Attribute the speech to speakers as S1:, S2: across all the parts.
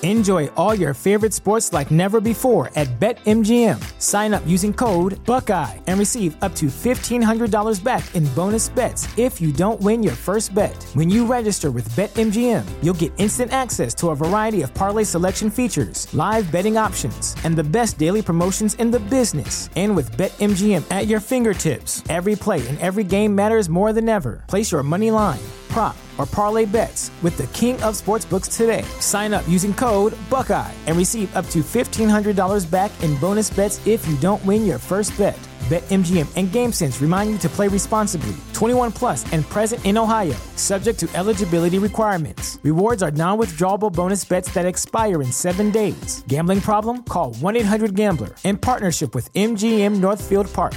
S1: Enjoy all your favorite sports like never before at BetMGM. Sign up using code Buckeye and receive up to $1,500 back in bonus bets if you don't win your first bet. When you register with BetMGM, you'll get instant access to a variety of parlay selection features, live betting options, and the best daily promotions in the business. And with BetMGM at your fingertips, every play and every game matters more than ever. Place your money line, prop, or parlay bets with the king of sportsbooks today. Sign up using code Buckeye and receive up to $1,500 back in bonus bets if you don't win your first bet. BetMGM and GameSense remind you to play responsibly. 21 plus and present in Ohio, subject to eligibility requirements. Rewards are non-withdrawable bonus bets that expire in 7 days. Gambling problem? Call 1-800-GAMBLER. In partnership with MGM Northfield Park.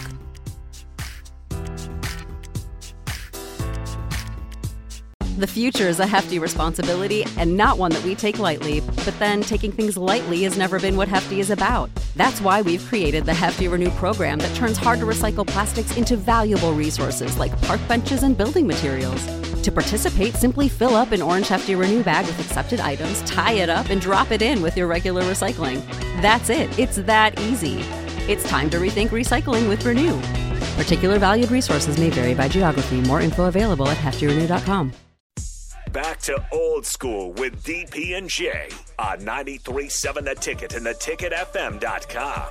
S2: The future is a hefty responsibility and not one that we take lightly. But then taking things lightly has never been what Hefty is about. That's why we've created the Hefty Renew program that turns hard-to-recycle plastics into valuable resources like park benches and building materials. To participate, simply fill up an orange Hefty Renew bag with accepted items, tie it up, and drop it in with your regular recycling. That's it. It's that easy. It's time to rethink recycling with Renew. Particular valued resources may vary by geography. More info available at heftyrenew.com.
S3: Back to old school with DP and J on 93.7 The Ticket and theticketfm.com.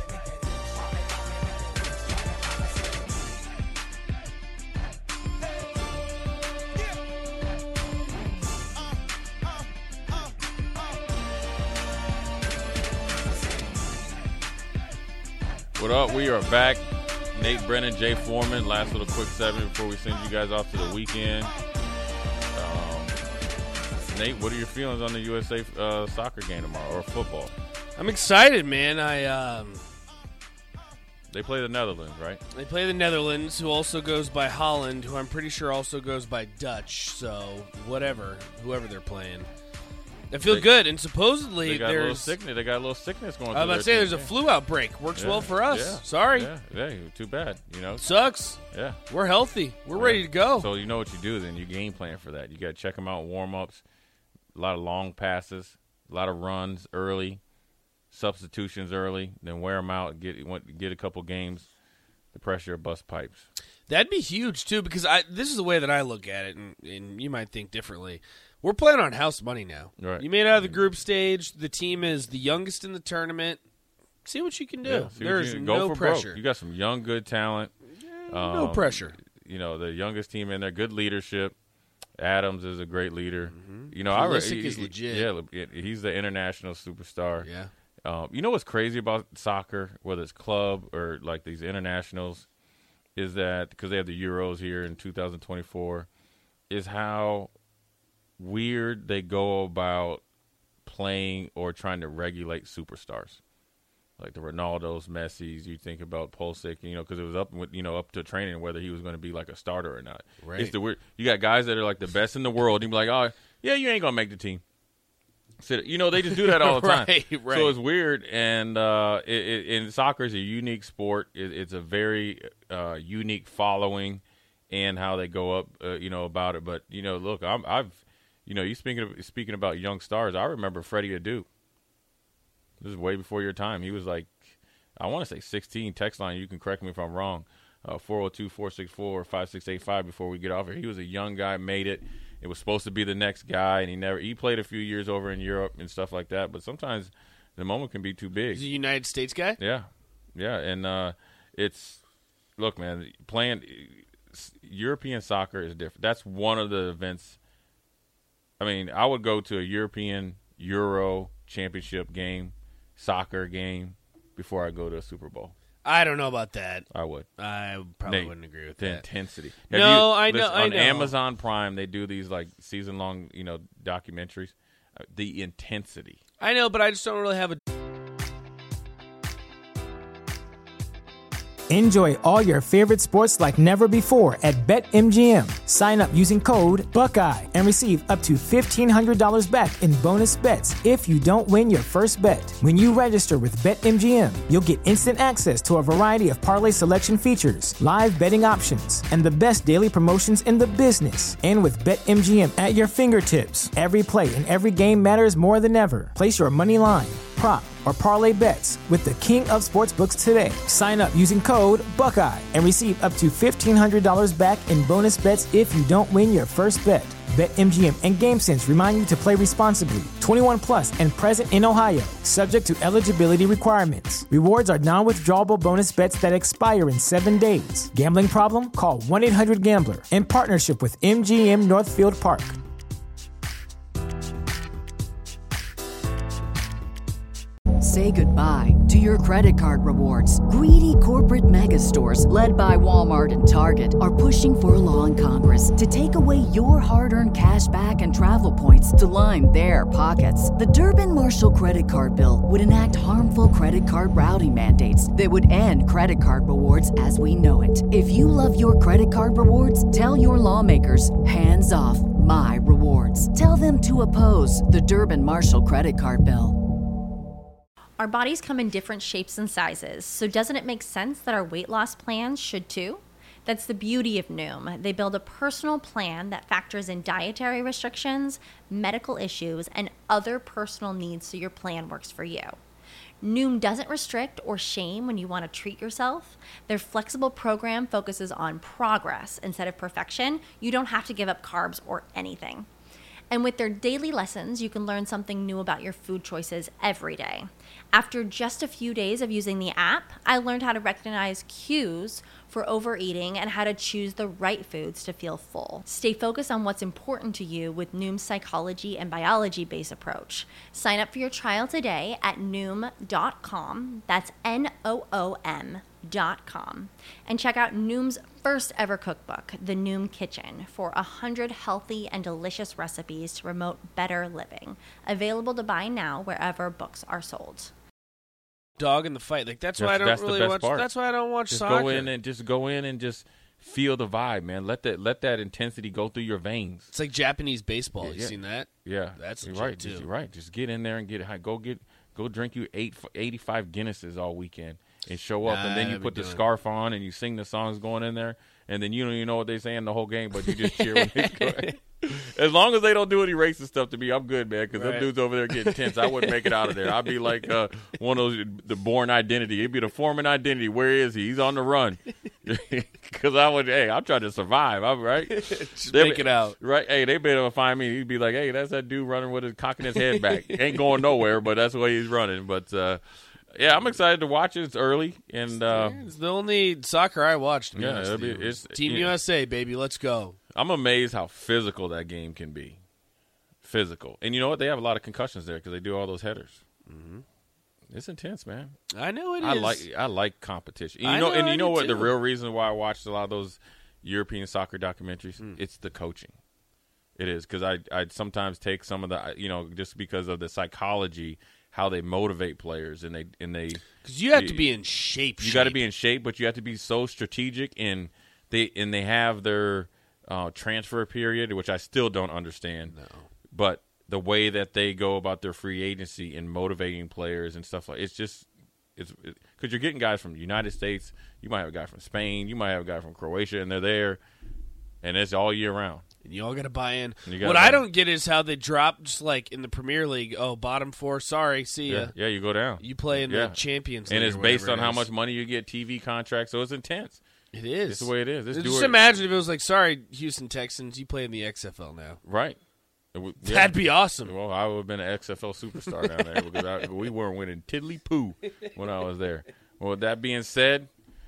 S4: What up? We are back. Nate Brennan, Jay Foreman. Last little quick segment before we send you guys off to the weekend. Nate, what are your feelings on the USA soccer game tomorrow, or football?
S5: I'm excited, man.
S4: They play the Netherlands, right?
S5: They play the Netherlands, who also goes by Holland, who I'm pretty sure also goes by Dutch. So whoever they're playing, I feel good. And supposedly
S4: they got a little sickness going.
S5: I was about to say there's a flu outbreak. Works well for us.
S4: Yeah,
S5: Sorry.
S4: Yeah, too bad.
S5: Sucks.
S4: Yeah,
S5: we're healthy. We're ready to go.
S4: So you know what you do then? You game plan for that. You got to check them out in warm-ups. A lot of long passes, a lot of runs early, substitutions early, then wear them out, get a couple games, the pressure of bust pipes.
S5: That'd be huge, too, because this is the way that I look at it, and you might think differently. We're playing on house money now.
S4: Right.
S5: You made it out of the group stage. The team is the youngest in the tournament. See what you can do.
S4: Yeah,
S5: There's no pressure.
S4: Broke. You got some young, good talent.
S5: No pressure.
S4: The youngest team in there, good leadership. Adams is a great leader.
S5: Mm-hmm. Pulisic is legit.
S4: Yeah, he's the international superstar.
S5: Yeah.
S4: You know what's crazy about soccer, whether it's club or like these internationals, is that because they have the Euros here in 2024, is how weird they go about playing or trying to regulate superstars. Like the Ronaldos, Messis, you think about Pulisic, because it was up to training whether he was going to be like a starter or not.
S5: Right.
S4: It's the weird. You got guys that are like the best in the world. And you be like, oh, yeah, you ain't going to make the team. So, they just do that all the time.
S5: Right.
S4: So it's weird. And in soccer is a unique sport. It's a very unique following and how they go up, about it. But, look, you speaking about young stars, I remember Freddie Adu. This is way before your time. He was like, I want to say 16, text line. You can correct me if I'm wrong. 402-464-5685 before we get off here. He was a young guy, made it. It was supposed to be the next guy, and he played a few years over in Europe and stuff like that. But sometimes the moment can be too big.
S5: He's a United States guy?
S4: Yeah. And look, man, playing European soccer is different. That's one of the events. I mean, I would go to a European Euro championship game, soccer game, before I go to a Super Bowl.
S5: I don't know about that.
S4: I would.
S5: I probably wouldn't agree with that.
S4: Intensity.
S5: I know.
S4: On Amazon Prime, they do these like season-long, documentaries. The intensity.
S5: I know, but I just don't really have a.
S1: Enjoy all your favorite sports like never before at BetMGM. Sign up using code Buckeye and receive up to $1,500 back in bonus bets if you don't win your first bet. When you register with BetMGM, you'll get instant access to a variety of parlay selection features, live betting options, and the best daily promotions in the business. And with BetMGM at your fingertips, every play and every game matters more than ever. Place your money line, prop, or parlay bets with the king of sportsbooks today. Sign up using code Buckeye and receive up to $1,500 back in bonus bets if you don't win your first bet. BetMGM and GameSense remind you to play responsibly. 21 plus and present in Ohio, subject to eligibility requirements. Rewards are non-withdrawable bonus bets that expire in 7 days. Gambling problem? Call 1-800-GAMBLER. In partnership with MGM Northfield Park.
S6: Say goodbye to your credit card rewards. Greedy corporate mega stores, led by Walmart and Target, are pushing for a law in Congress to take away your hard-earned cash back and travel points to line their pockets. The Durbin-Marshall credit card bill would enact harmful credit card routing mandates that would end credit card rewards as we know it. If you love your credit card rewards, tell your lawmakers, hands off my rewards. Tell them to oppose the Durbin-Marshall credit card bill.
S7: Our bodies come in different shapes and sizes, so doesn't it make sense that our weight loss plans should too? That's the beauty of Noom. They build a personal plan that factors in dietary restrictions, medical issues, and other personal needs so your plan works for you. Noom doesn't restrict or shame when you want to treat yourself. Their flexible program focuses on progress instead of perfection. You don't have to give up carbs or anything. And with their daily lessons, you can learn something new about your food choices every day. After just a few days of using the app, I learned how to recognize cues for overeating and how to choose the right foods to feel full. Stay focused on what's important to you with Noom's psychology and biology-based approach. Sign up for your trial today at Noom.com. That's Noom.com. And check out Noom's first ever cookbook, The Noom Kitchen, for 100 healthy and delicious recipes to promote better living. Available to buy now wherever books are sold.
S5: Dog in the fight, like that's why I don't really watch. That's why I don't watch soccer.
S4: Go in and just feel the vibe, man. Let that intensity go through your veins.
S5: It's like Japanese baseball. You seen that?
S4: Yeah,
S5: that's
S4: right.
S5: Too.
S4: You're right. Just get in there and get high. Go drink you 85 Guinnesses all weekend and show up, and then you put the scarf on and you sing the songs going in there, and then you don't even know what they're saying the whole game, but you just cheer when they go. As long as they don't do any racist stuff to me, I'm good, man, because them dudes over there getting tense. I wouldn't make it out of there. I'd be like one of those, the Bourne Identity. It'd be the Foreman Identity. Where is he? He's on the run. Because I'm trying to survive. I'm right.
S5: Just make it out.
S4: Right. Hey, they better find me. He'd be like, hey, that's that dude running with his cocking his head back. Ain't going nowhere, but that's the way he's running. But, yeah, I'm excited to watch it. It's early. And
S5: it's the only soccer I watched.
S4: It's
S5: Team USA, baby. Let's go.
S4: I'm amazed how physical that game can be. Physical. And you know what? They have a lot of concussions there because they do all those headers. Mm-hmm. It's intense, man.
S5: I know it is.
S4: I like competition. And you know what? The real reason why I watched a lot of those European soccer documentaries, it's the coaching. It is because I'd sometimes take some of the, just because of the psychology, how they motivate players, and they
S5: because you have to be in shape.
S4: You got to be in shape, but you have to be so strategic, and they have their transfer period, which I still don't understand. No. But the way that they go about their free agency and motivating players and stuff it's because you're getting guys from the United States. You might have a guy from Spain. You might have a guy from Croatia, and they're there, and it's all year round.
S5: And you all got to buy in. What I don't get is how they drop, just like in the Premier League, bottom four, sorry, see ya.
S4: Yeah, you go down.
S5: You play in the Champions League.
S4: And it's based on how much money you get, TV contracts, so it's intense.
S5: It is.
S4: It's the way it is.
S5: Just imagine if it was like, sorry, Houston Texans, you play in the XFL now.
S4: Right.
S5: That'd be awesome.
S4: Well, I would have been an XFL superstar down there because we weren't winning tiddly-poo when I was there. Well, with that being said,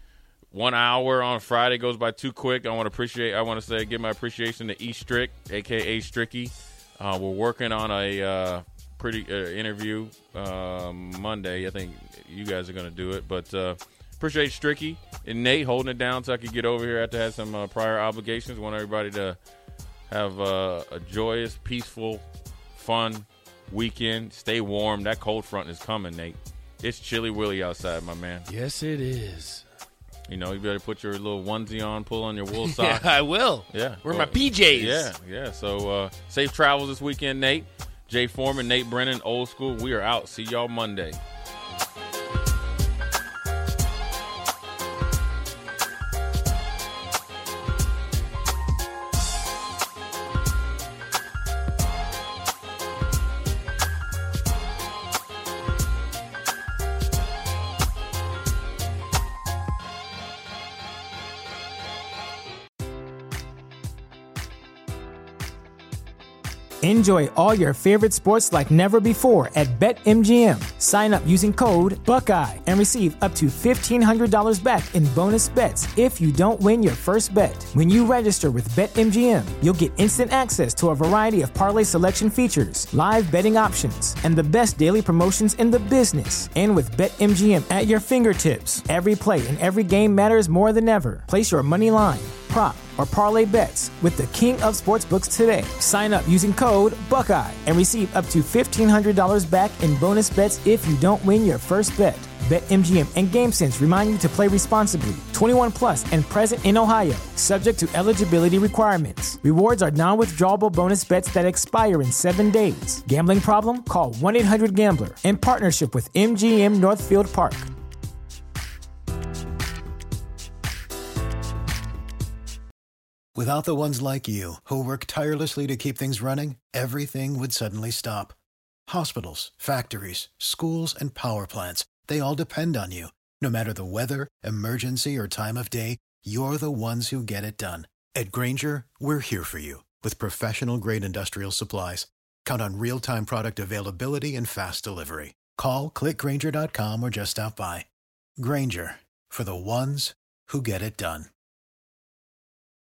S4: 1 hour on Friday goes by too quick. I want to give my appreciation to E Strick, a.k.a. Stricky. We're working on a pretty interview Monday. I think you guys are going to do it. But appreciate Stricky and Nate holding it down so I could get over here after I had some prior obligations. Want everybody to have a joyous, peaceful, fun weekend. Stay warm. That cold front is coming, Nate. It's chilly willy outside, my man.
S5: Yes, it is.
S4: You know, you better put your little onesie on, pull on your wool
S5: Yeah,
S4: socks.
S5: I will.
S4: Yeah.
S5: Wear my PJs.
S4: Yeah. So safe travels this weekend, Nate. Jay Foreman, Nate Brennan, Old School. We are out. See y'all Monday.
S1: Enjoy all your favorite sports like never before at BetMGM. Sign up using code Buckeye and receive up to $1,500 back in bonus bets if you don't win your first bet. When you register with BetMGM, you'll get instant access to a variety of parlay selection features, live betting options, and the best daily promotions in the business. And with BetMGM at your fingertips, every play and every game matters more than ever. Place your money line, prop, or parlay bets with the king of sportsbooks today. Sign up using code Buckeye and receive up to $1,500 back in bonus bets if you don't win your first bet. BetMGM and GameSense remind you to play responsibly. 21 plus and present in Ohio, subject to eligibility requirements. Rewards are non-withdrawable bonus bets that expire in 7 days. Gambling problem? Call 1-800-GAMBLER. In partnership with MGM Northfield Park.
S8: Without the ones like you, who work tirelessly to keep things running, everything would suddenly stop. Hospitals, factories, schools, and power plants, they all depend on you. No matter the weather, emergency, or time of day, you're the ones who get it done. At Grainger, we're here for you with professional-grade industrial supplies. Count on real-time product availability and fast delivery. Call, click Grainger.com, or just stop by. Grainger, for the ones who get it done.